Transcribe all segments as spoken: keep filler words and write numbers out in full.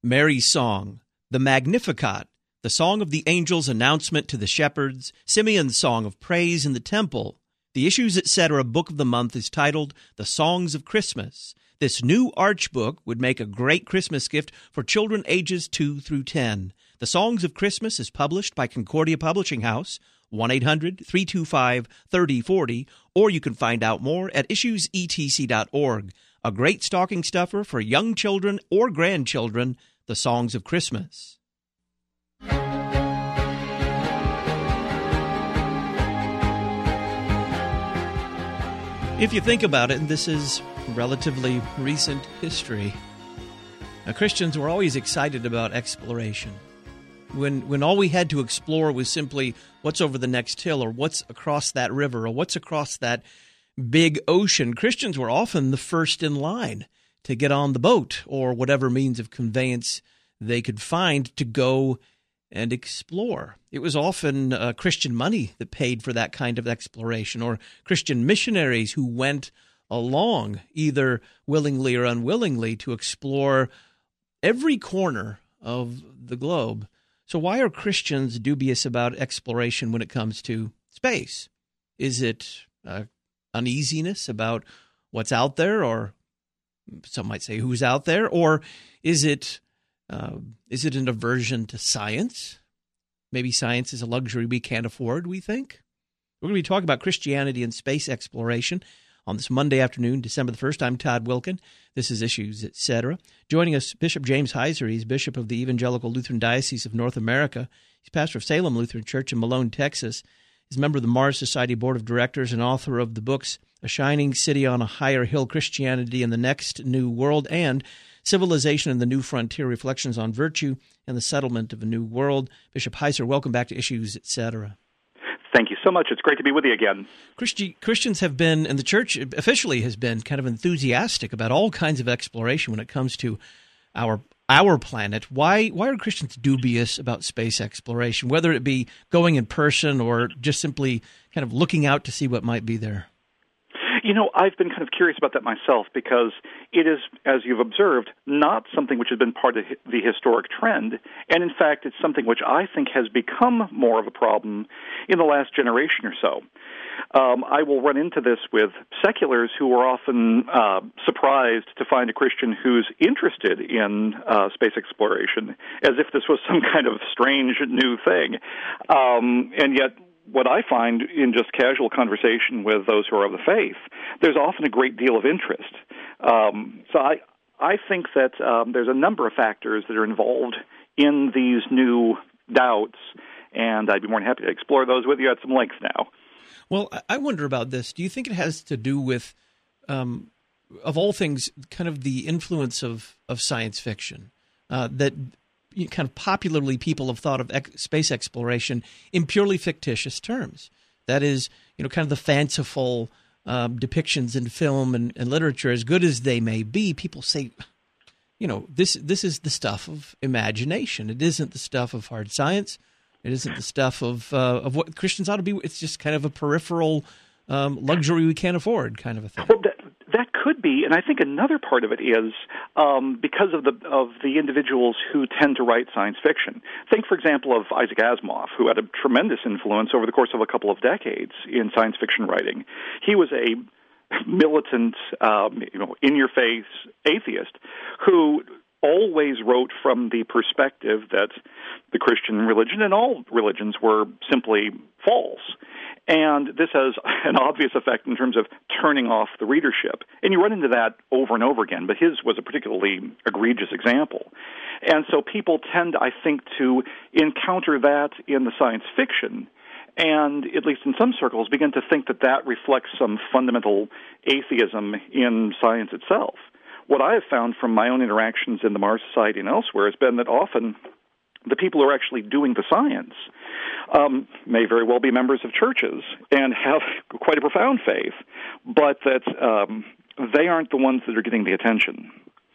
Mary's song, the Magnificat, the song of the angels' announcement to the shepherds, Simeon's song of praise in the temple. The Issues, et cetera book of the month is titled The Songs of Christmas. This new Arch book would make a great Christmas gift for children ages two through ten. The Songs of Christmas is published by Concordia Publishing House, one eight hundred, three two five, three oh four oh, or you can find out more at issues e t c dot org. A great stocking stuffer for young children or grandchildren, The Songs of Christmas. If you think about it, and this is relatively recent history, now, Christians were always excited about exploration. When when all we had to explore was simply what's over the next hill or what's across that river or what's across that big ocean, Christians were often the first in line to get on the boat or whatever means of conveyance they could find to go and explore. It was often uh, Christian money that paid for that kind of exploration, or Christian missionaries who went along, either willingly or unwillingly, to explore every corner of the globe. So why are Christians dubious about exploration when it comes to space? Is it uh, uneasiness about what's out there, or some might say who's out there, or is it uh, is it an aversion to science? Maybe science is a luxury we can't afford, we think. We're going to be talking about Christianity and space exploration on this Monday afternoon, December the first. I'm Todd Wilkin. This is Issues, et cetera. Joining us, Bishop James Heiser. He's Bishop of the Evangelical Lutheran Diocese of North America. He's pastor of Salem Lutheran Church in Malone, Texas. He's a member of the Mars Society Board of Directors and author of the books A Shining City on a Higher Hill, Christianity in the Next New World, and Civilization and the New Frontier, Reflections on Virtue and the Settlement of a New World. Bishop Heiser, welcome back to Issues, et cetera. Thank you so much. It's great to be with you again. Christi- Christians have been, and the church officially has been, kind of enthusiastic about all kinds of exploration when it comes to our our planet. Why why are Christians dubious about space exploration, whether it be going in person or just simply kind of looking out to see what might be there? You know, I've been kind of curious about that myself because it is, as you've observed, not something which has been part of the historic trend. And in fact, it's something which I think has become more of a problem in the last generation or so. Um, I will run into this with seculars who are often uh, surprised to find a Christian who's interested in uh, space exploration, as if this was some kind of strange new thing. Um, and yet, what I find in just casual conversation with those who are of the faith, there's often a great deal of interest. Um, so I, I think that um, there's a number of factors that are involved in these new doubts, and I'd be more than happy to explore those with you at some length now. Well, I wonder about this. Do you think it has to do with, um, of all things, kind of the influence of, of science fiction, uh, that kind of popularly people have thought of ex- space exploration in purely fictitious terms? That is, you know, kind of the fanciful um, depictions in film and, and literature, as good as they may be. People say, you know, this this is the stuff of imagination. It isn't the stuff of hard science. It isn't the stuff of uh, of what Christians ought to be. It's just kind of a peripheral um, luxury we can't afford kind of a thing. Well, that, that could be, and I think another part of it is um, because of the of the individuals who tend to write science fiction. Think, for example, of Isaac Asimov, who had a tremendous influence over the course of a couple of decades in science fiction writing. He was a militant, um, you know, in-your-face atheist who always wrote from the perspective that the Christian religion and all religions were simply false. And this has an obvious effect in terms of turning off the readership. And you run into that over and over again, but his was a particularly egregious example. And so people tend, I think, to encounter that in the science fiction and, at least in some circles, begin to think that that reflects some fundamental atheism in science itself. What I have found from my own interactions in the Mars Society and elsewhere has been that often the people who are actually doing the science um, may very well be members of churches and have quite a profound faith, but that um, they aren't the ones that are getting the attention.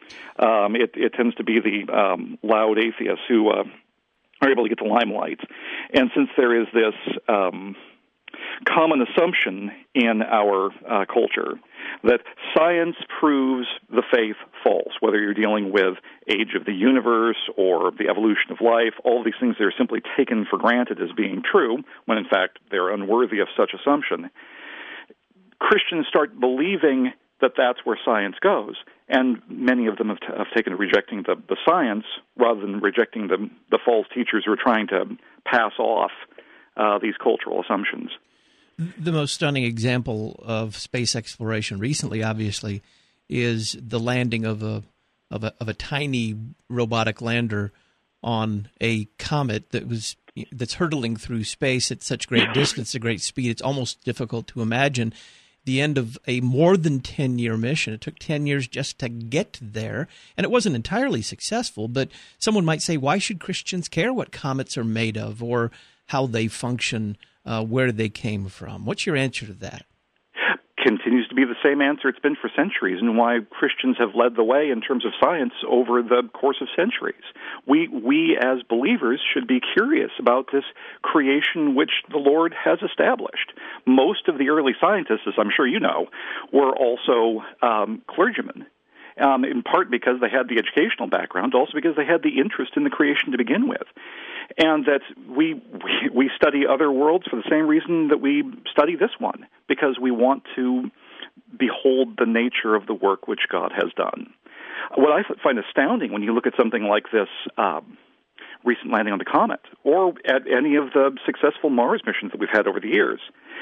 Um, it, it tends to be the um, loud atheists who uh, are able to get the limelight. And since there is this um, common assumption in our uh, culture that science proves the faith false, whether you're dealing with age of the universe or the evolution of life. All of these things that are simply taken for granted as being true, when in fact they're unworthy of such assumption. Christians start believing that that's where science goes, and many of them have, t- have taken to rejecting the, the science rather than rejecting the, the false teachers who are trying to pass off uh, these cultural assumptions. The most stunning example of space exploration recently, obviously, is the landing of a of a, of a tiny robotic lander on a comet that was that's hurtling through space at such great distance, a great speed. It's almost difficult to imagine the end of a more than ten-year mission. It took ten years just to get there, and it wasn't entirely successful, but someone might say, why should Christians care what comets are made of or how they function, uh, where they came from? What's your answer to that? Continues to be the same answer it's been for centuries, and why Christians have led the way in terms of science over the course of centuries. We, we as believers should be curious about this creation which the Lord has established. Most of the early scientists, as I'm sure you know, were also um, clergymen. Um, in part because they had the educational background, also because they had the interest in the creation to begin with. And that we, we we study other worlds for the same reason that we study this one, because we want to behold the nature of the work which God has done. What I find astounding when you look at something like this um, recent landing on the comet, or at any of the successful Mars missions that we've had over the years,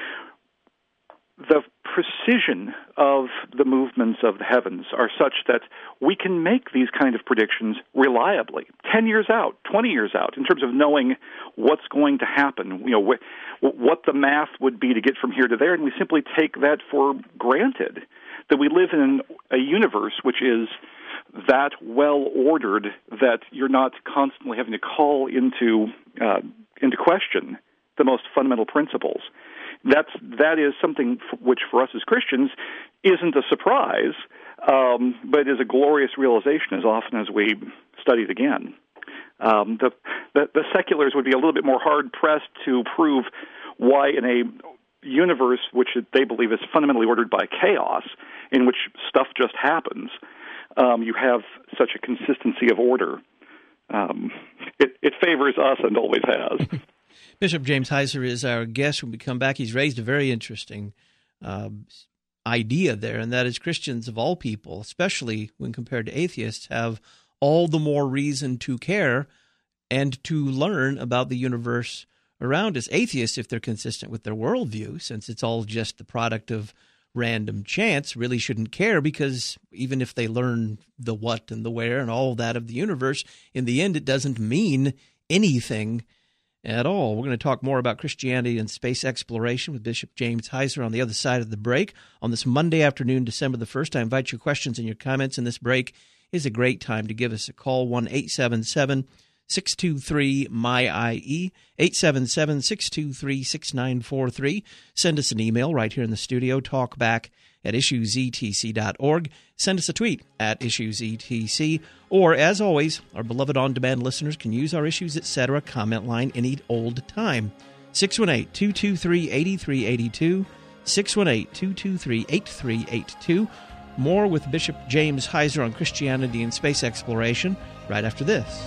the precision of the movements of the heavens are such that we can make these kind of predictions reliably, ten years out, twenty years out, in terms of knowing what's going to happen, you know, wh- what the math would be to get from here to there, and we simply take that for granted, that we live in a universe which is that well-ordered that you're not constantly having to call into uh, into question the most fundamental principles. That's that is something f- which, for us as Christians, isn't a surprise, um, but is a glorious realization as often as we study it again. Um, the, the the seculars would be a little bit more hard pressed to prove why, in a universe which they believe is fundamentally ordered by chaos, in which stuff just happens, um, you have such a consistency of order. Um, it, it favors us and always has. Bishop James Heiser is our guest when we come back. He's raised a very interesting uh, idea there, and that is Christians of all people, especially when compared to atheists, have all the more reason to care and to learn about the universe around us. Atheists, if they're consistent with their worldview, since it's all just the product of random chance, really shouldn't care, because even if they learn the what and the where and all that of the universe, in the end it doesn't mean anything at all. We're going to talk more about Christianity and space exploration with Bishop James Heiser on the other side of the break. On this Monday afternoon, December the first, I invite your questions and your comments in this break. Is a great time to give us a call, one eight seven seven, six two three, M Y I E, eight seven seven, six two three, six nine four three. Send us an email right here in the studio, talkback at issues e t c dot org. Send us a tweet at issues e t c. Or, as always, our beloved on-demand listeners can use our Issues Etc. comment line any old time. six one eight, two two three, eight three eight two, six one eight, two two three, eight three eight two. More with Bishop James Heiser on Christianity and space exploration right after this.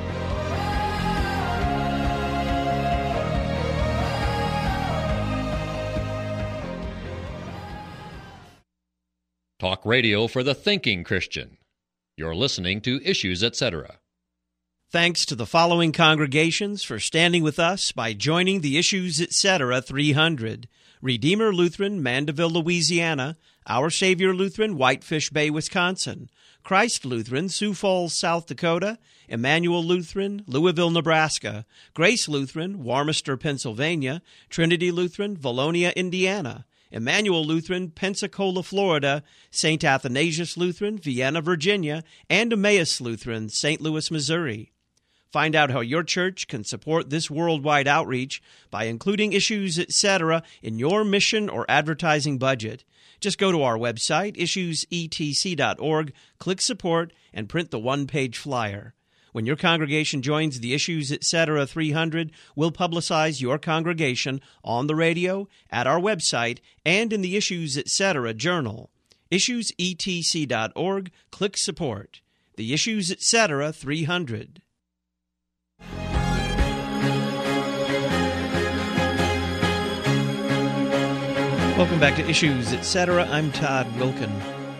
Talk radio for the thinking Christian. You're listening to Issues Etc. Thanks to the following congregations for standing with us by joining the Issues Etc. three hundred. Redeemer Lutheran, Mandeville, Louisiana. Our Savior Lutheran, Whitefish Bay, Wisconsin. Christ Lutheran, Sioux Falls, South Dakota. Emmanuel Lutheran, Louisville, Nebraska. Grace Lutheran, Warmester, Pennsylvania. Trinity Lutheran, Valonia, Indiana. Emmanuel Lutheran, Pensacola, Florida, Saint Athanasius Lutheran, Vienna, Virginia, and Emmaus Lutheran, Saint Louis, Missouri. Find out how your church can support this worldwide outreach by including Issues Etc. in your mission or advertising budget. Just go to our website, issues e t c dot org, click Support, and print the one-page flyer. When your congregation joins the Issues Etc. three hundred, we'll publicize your congregation on the radio, at our website, and in the Issues Etc. journal. issues e t c dot org. Click Support. The Issues Etc. three hundred. Welcome back to Issues Etc. I'm Todd Wilken.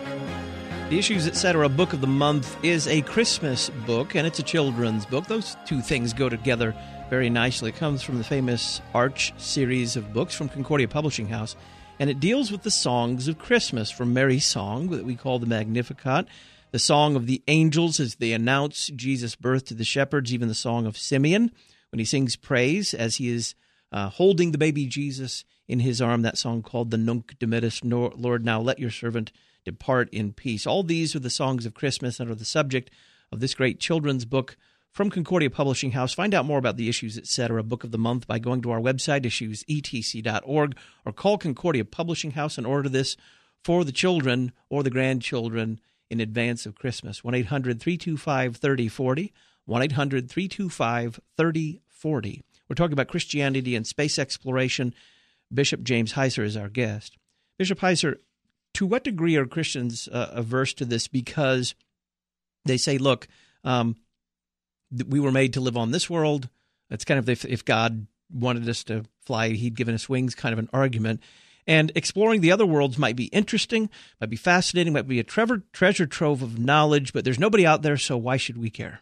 The Issues Etc. Book of the Month is a Christmas book, and it's a children's book. Those two things go together very nicely. It comes from the famous Arch series of books from Concordia Publishing House, and it deals with the songs of Christmas, from Mary's song that we call the Magnificat, the song of the angels as they announce Jesus' birth to the shepherds, even the song of Simeon when he sings praise as he is uh, holding the baby Jesus in his arm, that song called the Nunc Dimittis, Lord, now let your servant depart in peace. All these are the songs of Christmas and are the subject of this great children's book from Concordia Publishing House. Find out more about the Issues Etc. Book of the Month by going to our website, issues e t c dot org, or call Concordia Publishing House and order this for the children or the grandchildren in advance of Christmas. one eight hundred three two five three oh four oh, one eight hundred three two five three oh four oh. We're talking about Christianity and space exploration. Bishop James Heiser is our guest. Bishop Heiser, to what degree are Christians uh, averse to this? Because they say, look, um, th- we were made to live on this world. It's kind of if, if God wanted us to fly, he'd given us wings, kind of an argument. And exploring the other worlds might be interesting, might be fascinating, might be a treasure, treasure trove of knowledge, but there's nobody out there, so why should we care?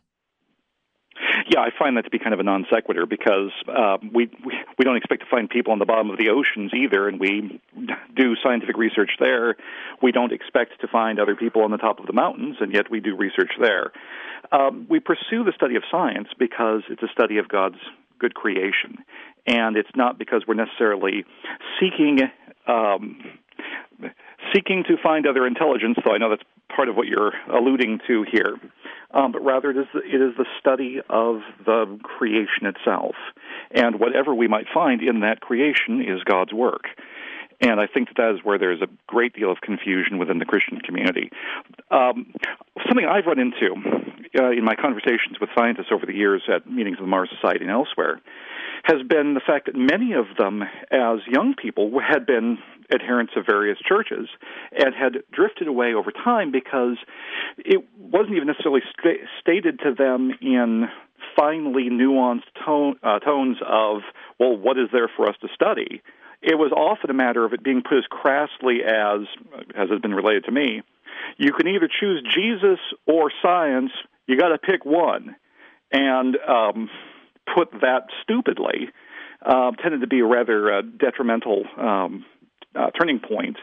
Yeah, I find that to be kind of a non sequitur because uh, we, we we don't expect to find people on the bottom of the oceans either, and we do scientific research there. We don't expect to find other people on the top of the mountains, and yet we do research there. Um, we pursue the study of science because it's a study of God's good creation, and it's not because we're necessarily seeking um, seeking to find other intelligence, though I know that's part of what you're alluding to here. Um, but rather it is, the, it is the study of the creation itself. And whatever we might find in that creation is God's work. And I think that that is where there's a great deal of confusion within the Christian community. Um, something I've run into uh, in my conversations with scientists over the years at meetings of the Mars Society and elsewhere has been the fact that many of them, as young people, had been adherents of various churches and had drifted away over time because it wasn't even necessarily st- stated to them in finely nuanced tone, uh, tones of, well, what is there for us to study? It was often a matter of it being put as crassly as, as has been related to me, you can either choose Jesus or science, you got to pick one. And um, put that stupidly uh, tended to be a rather uh, detrimental um, uh, turning point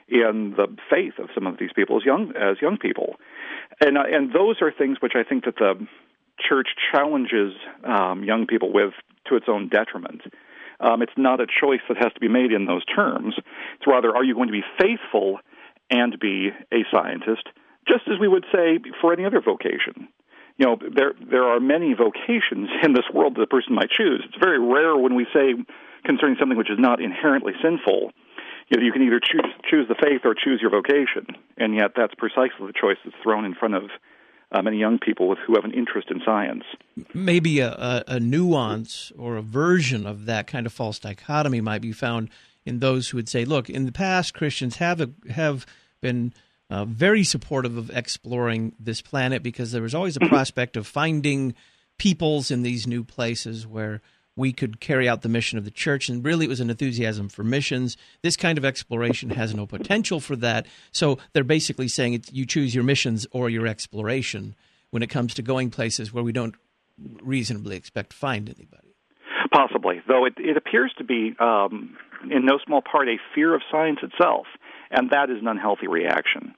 in the faith of some of these people as young as young people, and uh, and those are things which I think that the church challenges um, young people with to its own detriment. Um, it's not a choice that has to be made in those terms. It's rather, are you going to be faithful and be a scientist, just as we would say for any other vocation? You know, there there are many vocations in this world that a person might choose. It's very rare when we say concerning something which is not inherently sinful, you know, you can either choose choose the faith or choose your vocation, and yet that's precisely the choice that's thrown in front of uh, many young people with who have an interest in science. Maybe a, a, a nuance or a version of that kind of false dichotomy might be found in those who would say, look, in the past, Christians have a, have been Uh, very supportive of exploring this planet because there was always a prospect of finding peoples in these new places where we could carry out the mission of the church, and really it was an enthusiasm for missions. This kind of exploration has no potential for that, so they're basically saying it's, you choose your missions or your exploration when it comes to going places where we don't reasonably expect to find anybody. Possibly, though it, it appears to be, um, in no small part, a fear of science itself, and that is an unhealthy reaction.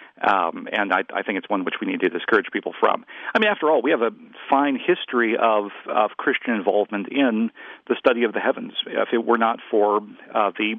Um, and I, I think it's one which we need to discourage people from. I mean, after all, we have a fine history of, of Christian involvement in the study of the heavens. If it were not for uh, the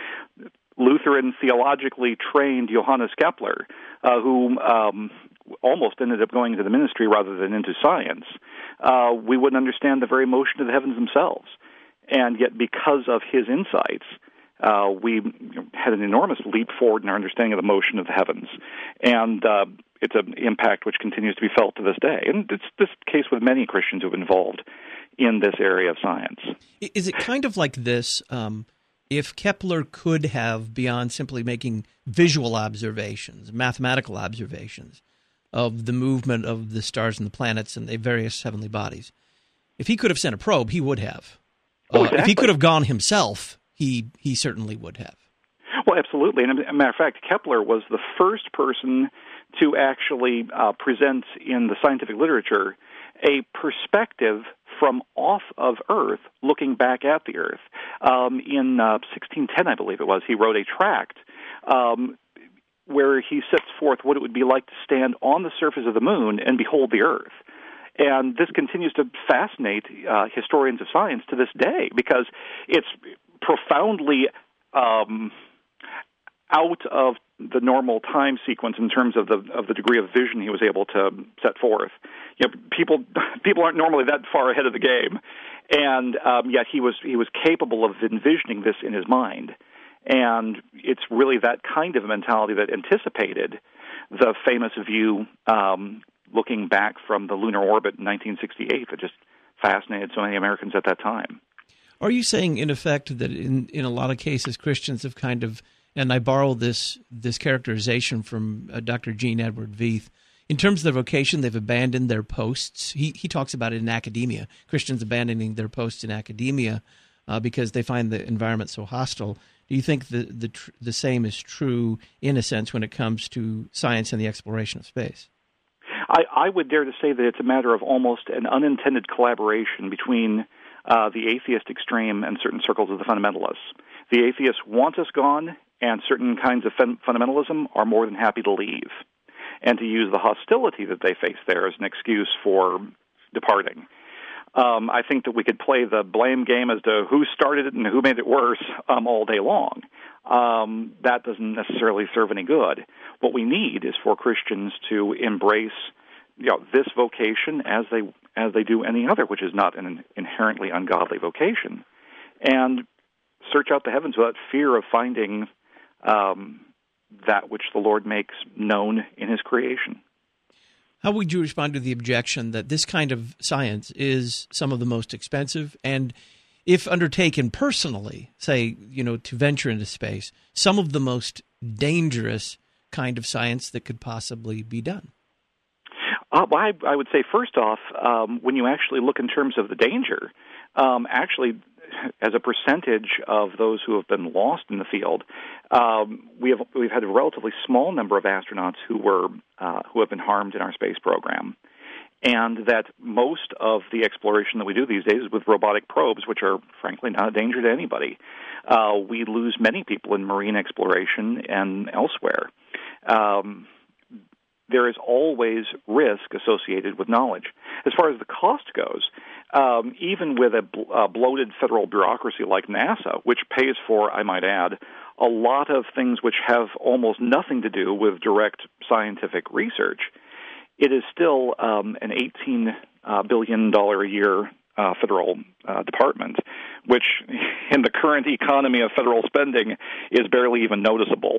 Lutheran theologically trained Johannes Kepler, uh, who um, almost ended up going into the ministry rather than into science, uh, we wouldn't understand the very motion of the heavens themselves. And yet, because of his insights, Uh, we had an enormous leap forward in our understanding of the motion of the heavens, and uh, it's an impact which continues to be felt to this day. And it's this case with many Christians who have been involved in this area of science. Is it kind of like this? Um, if Kepler could have, beyond simply making visual observations, mathematical observations of the movement of the stars and the planets and the various heavenly bodies, if he could have sent a probe, he would have. Oh, uh, exactly. If he could have gone himself, he he certainly would have. Well, absolutely. And as a matter of fact, Kepler was the first person to actually uh, present in the scientific literature a perspective from off of Earth, looking back at the Earth. Um, in uh, sixteen ten, I believe it was, he wrote a tract um, where he sets forth what it would be like to stand on the surface of the moon and behold the Earth. And this continues to fascinate uh, historians of science to this day because it's profoundly um, out of the normal time sequence in terms of the of the degree of vision he was able to set forth. You know, people people aren't normally that far ahead of the game, and um, yet he was he was capable of envisioning this in his mind. And it's really that kind of mentality that anticipated the famous view um, looking back from the lunar orbit in nineteen sixty-eight that just fascinated so many Americans at that time. Are you saying, in effect, that in, in a lot of cases Christians have kind of, and I borrow this this characterization from uh, Doctor Gene Edward Veith, in terms of their vocation, they've abandoned their posts? He he talks about it in academia, Christians abandoning their posts in academia uh, because they find the environment so hostile. Do you think the the tr- the same is true, in a sense, when it comes to science and the exploration of space? I, I would dare to say that it's a matter of almost an unintended collaboration between uh, the atheist extreme and certain circles of the fundamentalists. The atheists want us gone, and certain kinds of fun- fundamentalism are more than happy to leave, and to use the hostility that they face there as an excuse for departing. Um, I think that we could play the blame game as to who started it and who made it worse um, all day long. Um, that doesn't necessarily serve any good. What we need is for Christians to embrace, you know, this vocation as they as they do any other, which is not an inherently ungodly vocation, and search out the heavens without fear of finding um, that which the Lord makes known in His creation. How would you respond to the objection that this kind of science is some of the most expensive and, if undertaken personally, say, you know, to venture into space, some of the most dangerous kind of science that could possibly be done? Uh, well, I, I would say, first off, um, when you actually look in terms of the danger, um, actually, as a percentage of those who have been lost in the field, um, we have we've had a relatively small number of astronauts who were uh, who have been harmed in our space program, and that most of the exploration that we do these days is with robotic probes, which are frankly not a danger to anybody. Uh, we lose many people in marine exploration and elsewhere. Um, there is always risk associated with knowledge. As far as the cost goes, um, even with a, bl- a bloated federal bureaucracy like NASA, which pays for, I might add, a lot of things which have almost nothing to do with direct scientific research, it is still um, an eighteen billion dollars a year uh, federal uh, department, which in the current economy of federal spending is barely even noticeable.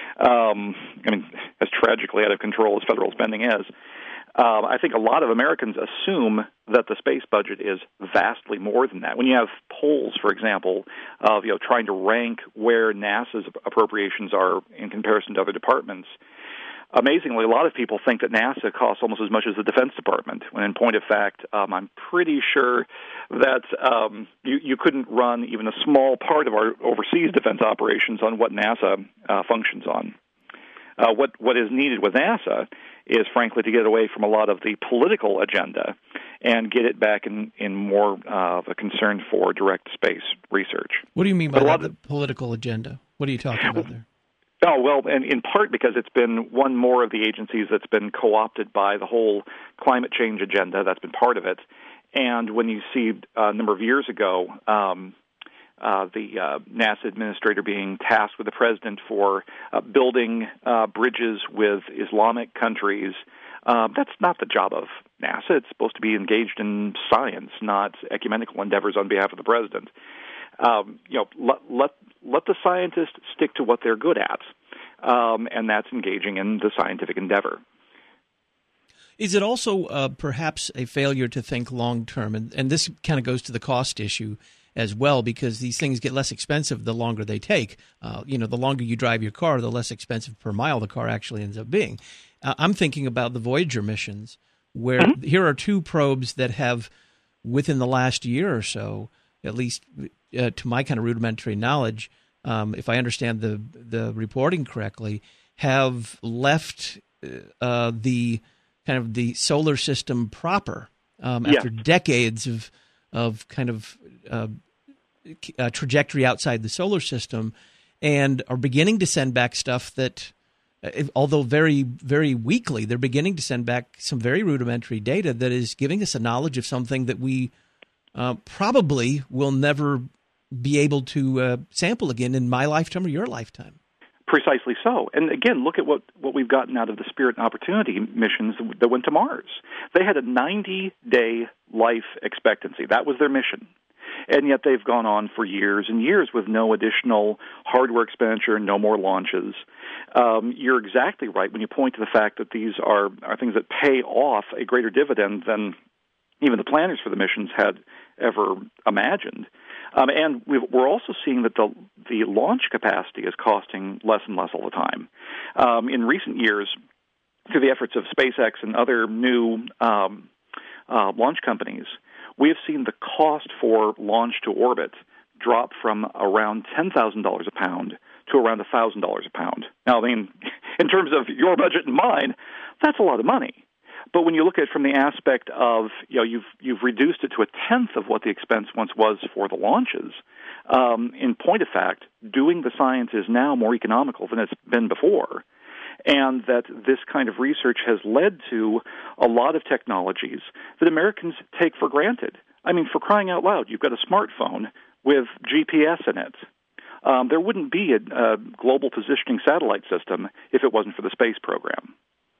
Um, I mean, as tragically out of control as federal spending is. Uh, I think a lot of Americans assume that the space budget is vastly more than that. When you have polls, for example, of you know trying to rank where NASA's appropriations are in comparison to other departments, amazingly, a lot of people think that NASA costs almost as much as the Defense Department, when in point of fact, um, I'm pretty sure that um, you, you couldn't run even a small part of our overseas defense operations on what NASA uh, functions on. Uh, what what is needed with NASA is, frankly, to get away from a lot of the political agenda and get it back in, in more uh, of a concern for direct space research. What do you mean by that, of, the political agenda? What are you talking about there? Oh, well, and in part because it's been one more of the agencies that's been co-opted by the whole climate change agenda. That's been part of it. And when you see uh, a number of years ago, um, uh, the uh, NASA administrator being tasked with the president for uh, building uh, bridges with Islamic countries, uh, that's not the job of NASA. It's supposed to be engaged in science, not ecumenical endeavors on behalf of the president. Um, you know, let, let let the scientists stick to what they're good at, um, and that's engaging in the scientific endeavor. Is it also uh, perhaps a failure to think long term? And, and this kind of goes to the cost issue. as well, because these things get less expensive the longer they take. Uh, you know, the longer you drive your car, the less expensive per mile the car actually ends up being. Uh, I'm thinking about the Voyager missions, where mm-hmm. here are two probes that have, within the last year or so, at least uh, to my kind of rudimentary knowledge, um, if I understand the the reporting correctly, have left uh, the kind of the solar system proper um, after yeah. decades of of kind of uh, uh, trajectory outside the solar system, and are beginning to send back stuff that, uh, although very, very weakly, they're beginning to send back some very rudimentary data that is giving us a knowledge of something that we uh, probably will never be able to uh, sample again in my lifetime or your lifetime. Precisely so. And again, look at what, what we've gotten out of the Spirit and Opportunity missions that went to Mars. They had a ninety-day life expectancy. That was their mission. And yet they've gone on for years and years with no additional hardware expenditure, no more launches. Um, you're exactly right when you point to the fact that these are, are things that pay off a greater dividend than even the planners for the missions had ever imagined. Um, and we've, we're also seeing that the the launch capacity is costing less and less all the time. Um, in recent years, through the efforts of SpaceX and other new um, uh, launch companies, we have seen the cost for launch to orbit drop from around ten thousand dollars a pound to around one thousand dollars a pound. Now, I mean, in terms of your budget and mine, that's a lot of money. But when you look at it from the aspect of, you know, you've you've reduced it to a tenth of what the expense once was for the launches, um, in point of fact, doing the science is now more economical than it's been before. And that this kind of research has led to a lot of technologies that Americans take for granted. I mean, for crying out loud, you've got a smartphone with G P S in it. Um, there wouldn't be a, a global positioning satellite system if it wasn't for the space program.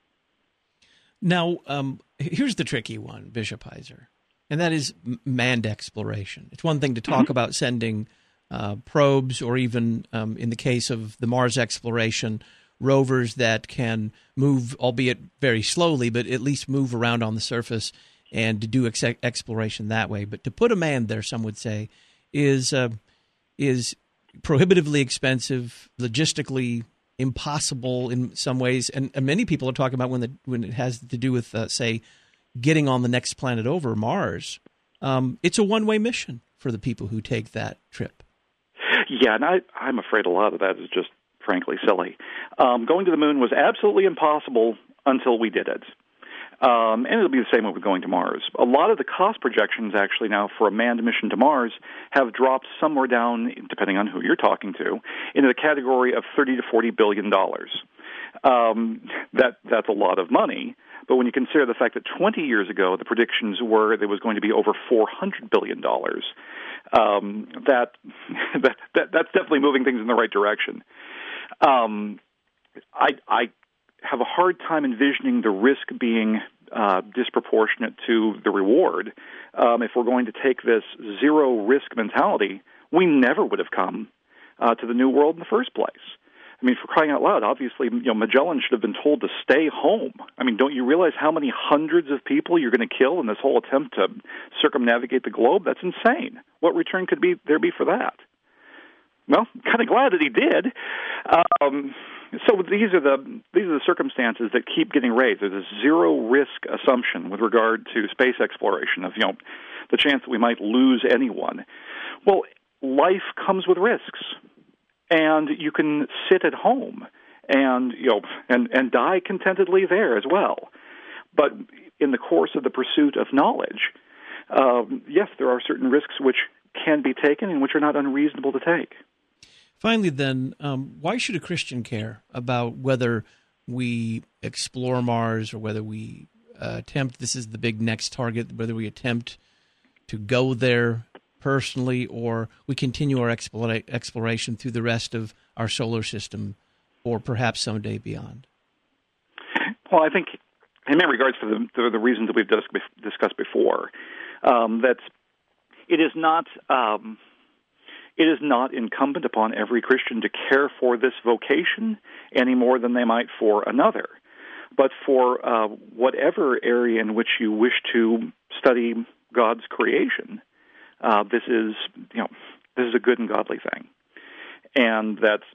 Now, um, here's the tricky one, Bishop Heiser, and that is manned exploration. It's one thing to talk mm-hmm. about sending uh, probes, or even um, in the case of the Mars exploration, rovers that can move, albeit very slowly, but at least move around on the surface and to do ex- exploration that way. But to put a man there, some would say, is uh, is prohibitively expensive, logistically impossible in some ways, and, and many people are talking about when the when it has to do with, uh, say, getting on the next planet over, Mars. Um, it's a one-way mission for the people who take that trip. Yeah, and I, I'm afraid a lot of that is just frankly silly. Um, going to the moon was absolutely impossible until we did it. Um, and it'll be the same way with going to Mars. A lot of the cost projections actually now for a manned mission to Mars have dropped somewhere down, depending on who you're talking to, into the category of thirty to forty billion dollars. Um, that that's a lot of money. But when you consider the fact that twenty years ago the predictions were there was going to be over four hundred billion dollars, um, that, that that that's definitely moving things in the right direction. Um, I I. have a hard time envisioning the risk being uh, disproportionate to the reward. Um, if we're going to take this zero-risk mentality, we never would have come uh, to the New World in the first place. I mean, for crying out loud, obviously, you know, Magellan should have been told to stay home. I mean, don't you realize how many hundreds of people you're going to kill in this whole attempt to circumnavigate the globe? That's insane. What return could be there be for that? Well, I'm kind of glad that he did. Um, so these are the these are the circumstances that keep getting raised. There's a zero risk assumption with regard to space exploration of, you know, the chance that we might lose anyone. Well, life comes with risks, and you can sit at home and you know and, and die contentedly there as well. But in the course of the pursuit of knowledge, um, yes, there are certain risks which can be taken and which are not unreasonable to take. Finally, then, um, why should a Christian care about whether we explore Mars or whether we uh, attempt, this is the big next target, whether we attempt to go there personally or we continue our explora- exploration through the rest of our solar system or perhaps someday beyond? Well, I think in many regards for the, the, the reasons that we've dis- discussed before, um, that it is not... Um, It is not incumbent upon every Christian to care for this vocation any more than they might for another. But for uh, whatever area in which you wish to study God's creation, uh, this is, you know, this is a good and godly thing, and that's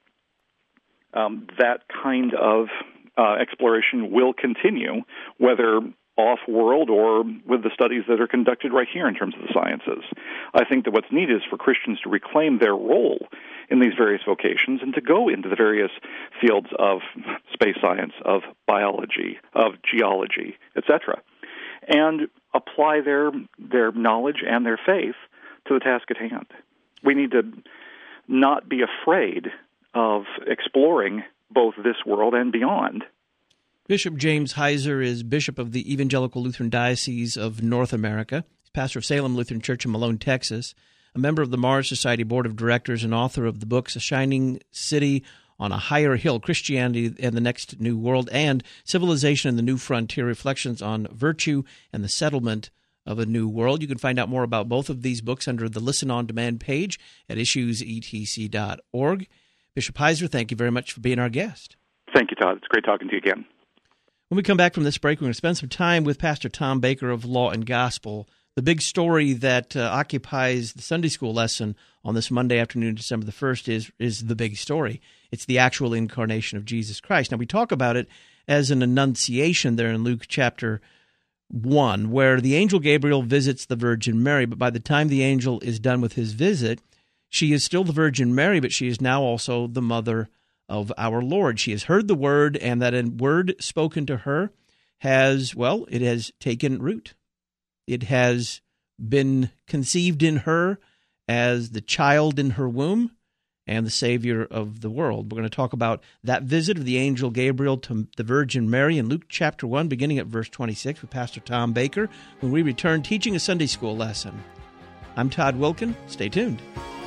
um, that kind of uh, exploration will continue, whether off-world or with the studies that are conducted right here in terms of the sciences. I think that what's needed is for Christians to reclaim their role in these various vocations and to go into the various fields of space science, of biology, of geology, et cetera, and apply their their knowledge and their faith to the task at hand. We need to not be afraid of exploring both this world and beyond. Bishop James Heiser is Bishop of the Evangelical Lutheran Diocese of North America. He's pastor of Salem Lutheran Church in Malone, Texas, a member of the Mars Society Board of Directors and author of the books A Shining City on a Higher Hill, Christianity and the Next New World, and Civilization and the New Frontier, Reflections on Virtue and the Settlement of a New World. You can find out more about both of these books under the Listen On Demand page at issues e t c dot org. Bishop Heiser, thank you very much for being our guest. Thank you, Todd. It's great talking to you again. When we come back from this break, we're going to spend some time with Pastor Tom Baker of Law and Gospel. The big story that uh, occupies the Sunday school lesson on this Monday afternoon, December the first, is is the big story. It's the actual incarnation of Jesus Christ. Now, we talk about it as an annunciation there in Luke chapter one, where the angel Gabriel visits the Virgin Mary, but by the time the angel is done with his visit, she is still the Virgin Mary, but she is now also the mother of our Lord. She has heard the word, and that word spoken to her has, well, it has taken root. It has been conceived in her as the child in her womb and the Savior of the world. We're going to talk about that visit of the angel Gabriel to the Virgin Mary in Luke chapter one, beginning at verse twenty-six, with Pastor Tom Baker, when we return teaching a Sunday school lesson. I'm Todd Wilkin. Stay tuned.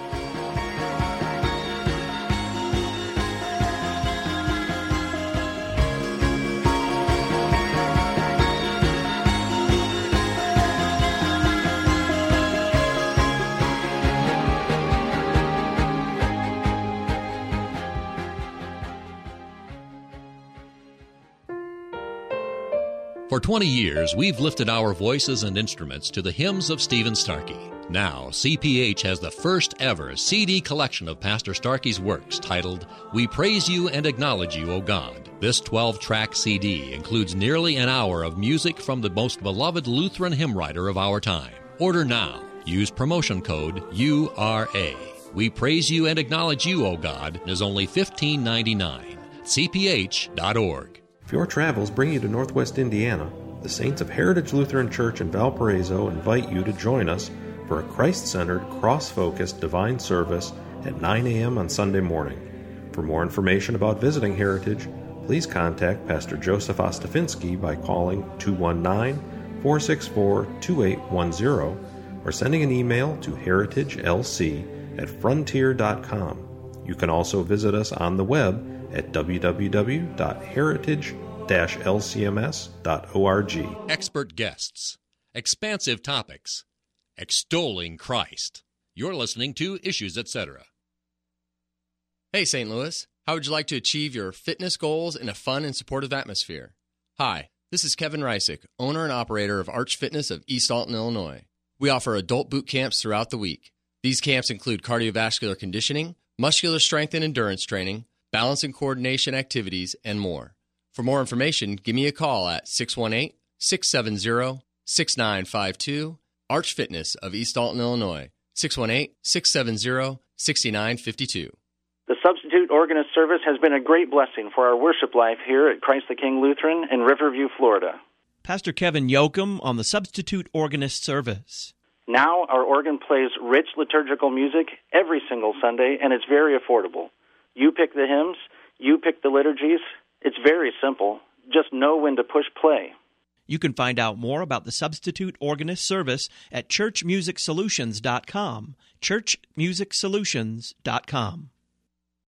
For twenty years, we've lifted our voices and instruments to the hymns of Stephen Starkey. Now, C P H has the first ever C D collection of Pastor Starkey's works titled, We Praise You and Acknowledge You, O God. This twelve-track C D includes nearly an hour of music from the most beloved Lutheran hymn writer of our time. Order now. Use promotion code U R A. We Praise You and Acknowledge You, O God is only fifteen ninety-nine. C P H dot org. If your travels bring you to Northwest Indiana, the Saints of Heritage Lutheran Church in Valparaiso invite you to join us for a Christ-centered, cross-focused divine service at nine a.m. on Sunday morning. For more information about visiting Heritage, please contact Pastor Joseph Ostafinsky by calling two one nine, four six four, two eight one zero or sending an email to heritagelc at frontier dot com. You can also visit us on the web at w w w dot heritage dash l c m s dot org. Expert guests, expansive topics, extolling Christ. You're listening to Issues, et cetera. Hey, Saint Louis. How would you like to achieve your fitness goals in a fun and supportive atmosphere? Hi, this is Kevin Reisick, owner and operator of Arch Fitness of East Alton, Illinois. We offer adult boot camps throughout the week. These camps include cardiovascular conditioning, muscular strength and endurance training, balance and coordination activities, and more. For more information, give me a call at six one eight, six seven zero, six nine five two, Arch Fitness of East Alton, Illinois, six one eight, six seven zero, six nine five two. The Substitute Organist Service has been a great blessing for our worship life here at Christ the King Lutheran in Riverview, Florida. Pastor Kevin Yoakum on the Substitute Organist Service. Now our organ plays rich liturgical music every single Sunday, and it's very affordable. You pick the hymns, you pick the liturgies. It's very simple. Just know when to push play. You can find out more about the Substitute Organist Service at church music solutions dot com. church music solutions dot com.